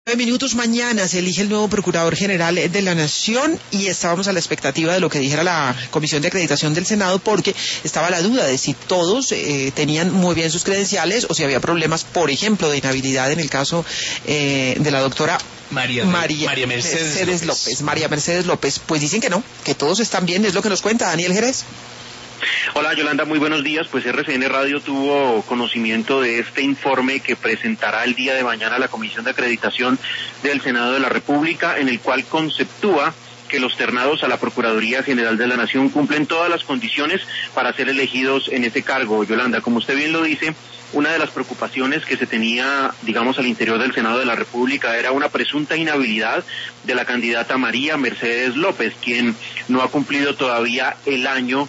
Minutos mañana se elige el nuevo Procurador General de la Nación y estábamos a la expectativa de lo que dijera la Comisión de Acreditación del Senado, porque estaba la duda de si todos tenían muy bien sus credenciales o si había problemas, por ejemplo, de inhabilidad en el caso de la doctora María Mercedes López. María Mercedes López. Pues dicen que no, que todos están bien, es lo que nos cuenta Daniel Jerez. Hola Yolanda, muy buenos días. Pues RCN Radio tuvo conocimiento de este informe que presentará el día de mañana la Comisión de Acreditación del Senado de la República, en el cual conceptúa que los ternados a la Procuraduría General de la Nación cumplen todas las condiciones para ser elegidos en ese cargo. Yolanda, como usted bien lo dice, una de las preocupaciones que se tenía, digamos, al interior del Senado de la República era una presunta inhabilidad de la candidata María Mercedes López, quien no ha cumplido todavía el año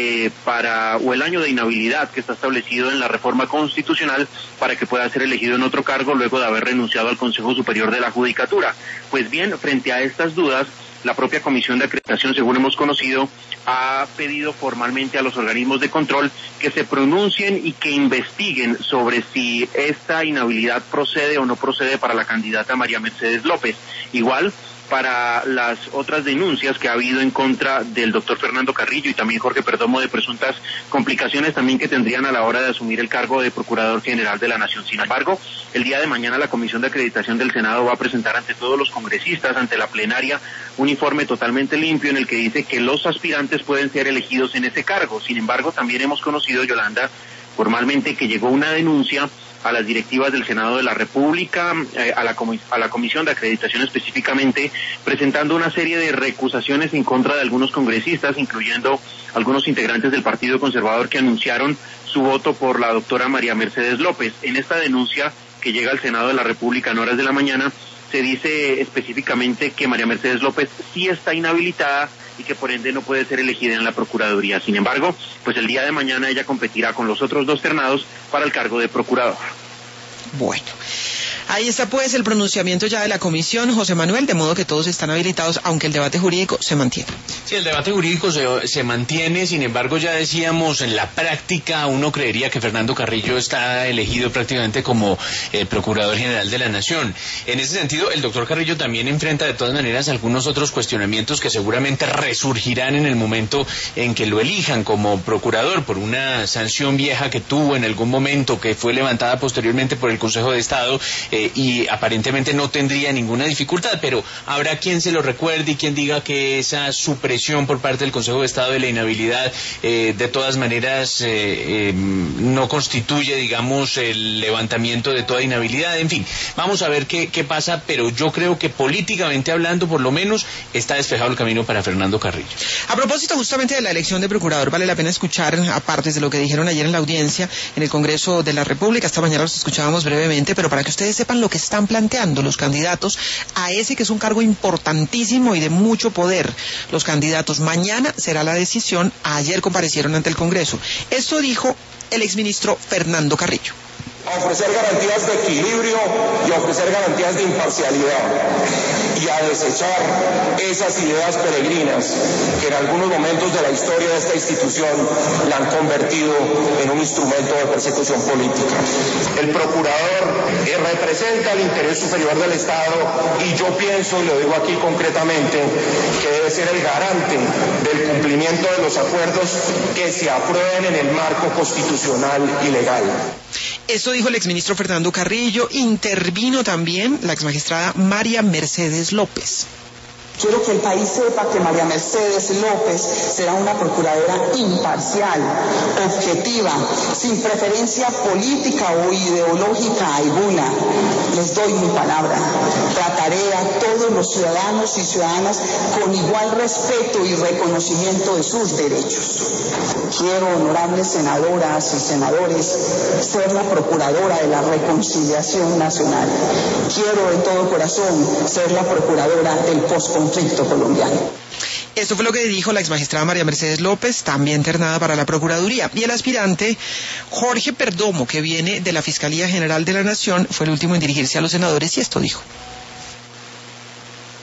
el año de inhabilidad que está establecido en la reforma constitucional para que pueda ser elegido en otro cargo luego de haber renunciado al Consejo Superior de la Judicatura. Pues bien, frente a estas dudas, la propia Comisión de Acreditación, según hemos conocido, ha pedido formalmente a los organismos de control que se pronuncien y que investiguen sobre si esta inhabilidad procede o no procede para la candidata María Mercedes López. Igual, para las otras denuncias que ha habido en contra del doctor Fernando Carrillo y también Jorge Perdomo de presuntas complicaciones también que tendrían a la hora de asumir el cargo de Procurador General de la Nación. Sin embargo, el día de mañana la Comisión de Acreditación del Senado va a presentar ante todos los congresistas, ante la plenaria, un informe totalmente limpio en el que dice que los aspirantes pueden ser elegidos en ese cargo. Sin embargo, también hemos conocido, Yolanda, formalmente que llegó una denuncia a las directivas del Senado de la República, a la Comisión de Acreditación específicamente, presentando una serie de recusaciones en contra de algunos congresistas, incluyendo algunos integrantes del Partido Conservador que anunciaron su voto por la doctora María Mercedes López. En esta denuncia que llega al Senado de la República en horas de la mañana, se dice específicamente que María Mercedes López sí está inhabilitada y que por ende no puede ser elegida en la Procuraduría. Sin embargo, pues el día de mañana ella competirá con los otros dos ternados para el cargo de procurador. Bueno, ahí está pues el pronunciamiento ya de la comisión, José Manuel, de modo que todos están habilitados, aunque el debate jurídico se mantiene. Sí, el debate jurídico se mantiene, sin embargo ya decíamos, en la práctica uno creería que Fernando Carrillo está elegido prácticamente como Procurador General de la Nación. En ese sentido, el doctor Carrillo también enfrenta de todas maneras algunos otros cuestionamientos que seguramente resurgirán en el momento en que lo elijan como procurador por una sanción vieja que tuvo en algún momento, que fue levantada posteriormente por el Consejo de Estado, y aparentemente no tendría ninguna dificultad, pero habrá quien se lo recuerde y quien diga que esa supresión por parte del Consejo de Estado de la inhabilidad de todas maneras no constituye, digamos, el levantamiento de toda inhabilidad. En fin, vamos a ver qué pasa, pero yo creo que políticamente hablando, por lo menos, está despejado el camino para Fernando Carrillo. A propósito justamente de la elección de procurador, vale la pena escuchar, aparte de lo que dijeron ayer en la audiencia en el Congreso de la República. Esta mañana los escuchábamos brevemente, pero para que ustedes sepan lo que están planteando los candidatos a ese que es un cargo importantísimo y de mucho poder. Los candidatos, mañana será la decisión. Ayer comparecieron ante el Congreso. Esto dijo el exministro Fernando Carrillo. A ofrecer garantías de equilibrio y a ofrecer garantías de imparcialidad y a desechar esas ideas peregrinas que en algunos momentos de la historia de esta institución la han convertido en un instrumento de persecución política. El procurador representa el interés superior del Estado y yo pienso, y lo digo aquí concretamente, que debe ser el garante del cumplimiento de los acuerdos que se aprueben en el marco constitucional y legal. Esto dijo el exministro Fernando Carrillo. Intervino también la exmagistrada María Mercedes López. Quiero que el país sepa que María Mercedes López será una procuradora imparcial, objetiva, sin preferencia política o ideológica alguna. Les doy mi palabra. Trataré a todos los ciudadanos y ciudadanas con igual respeto y reconocimiento de sus derechos. Quiero, honorables senadoras y senadores, ser la procuradora de la reconciliación nacional. Quiero de todo corazón ser la procuradora del posconflicto colombiano. Esto fue lo que dijo la exmagistrada María Mercedes López, también ternada para la Procuraduría. Y el aspirante Jorge Perdomo, que viene de la Fiscalía General de la Nación, fue el último en dirigirse a los senadores y esto dijo.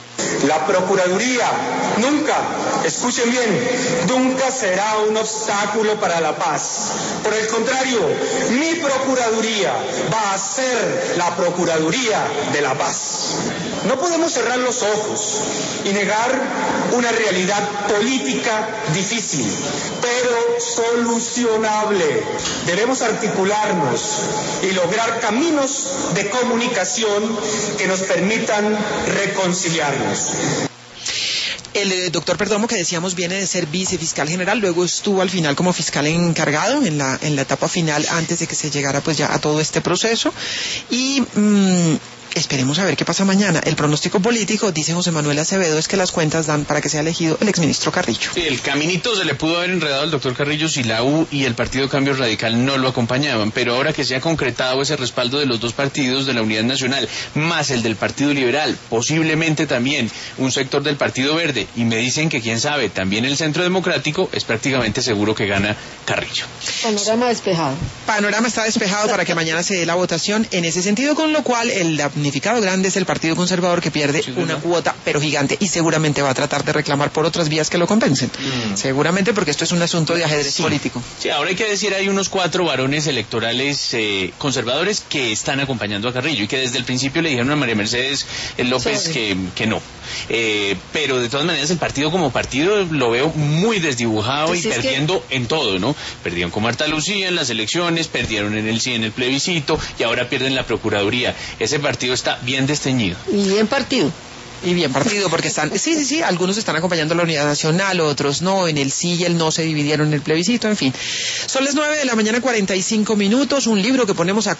La Procuraduría nunca, escuchen bien, nunca será un obstáculo para la paz. Por el contrario, mi Procuraduría va a ser la Procuraduría de la paz. No podemos cerrar los ojos y negar una realidad política difícil, pero solucionable. Debemos articularnos y lograr caminos de comunicación que nos permitan reconciliarnos. El doctor Perdomo, que decíamos viene de ser vicefiscal general, luego estuvo al final como fiscal encargado en la etapa final antes de que se llegara pues ya a todo este proceso y esperemos a ver qué pasa mañana. El pronóstico político, dice José Manuel Acevedo, es que las cuentas dan para que sea elegido el exministro Carrillo. Sí, el caminito se le pudo haber enredado al doctor Carrillo si la U y el Partido Cambio Radical no lo acompañaban, pero ahora que se ha concretado ese respaldo de los dos partidos de la Unidad Nacional, más el del Partido Liberal, posiblemente también un sector del Partido Verde, y me dicen que quién sabe, también el Centro Democrático, es prácticamente seguro que gana Carrillo. Panorama despejado. Panorama está despejado para que mañana se dé la votación en ese sentido, con lo cual el damnificado grande es el Partido Conservador, que pierde una cuota pero gigante y seguramente va a tratar de reclamar por otras vías que lo compensen. Seguramente, porque esto es un asunto de ajedrez político. Sí, ahora hay que decir, hay unos 4 varones electorales conservadores que están acompañando a Carrillo y que desde el principio le dijeron a María Mercedes López que no. Pero de todas maneras el partido como partido lo veo muy desdibujado pues y perdiendo en todo, ¿no? Perdieron con Marta Lucía en las elecciones, perdieron en el sí en el plebiscito y ahora pierden la Procuraduría. Ese partido está bien desteñido. Y bien partido. Y bien partido, porque están, sí, algunos están acompañando a la Unidad Nacional, otros no, en el sí y el no se dividieron en el plebiscito, en fin. Son las 9 de la mañana, 45 minutos, un libro que ponemos a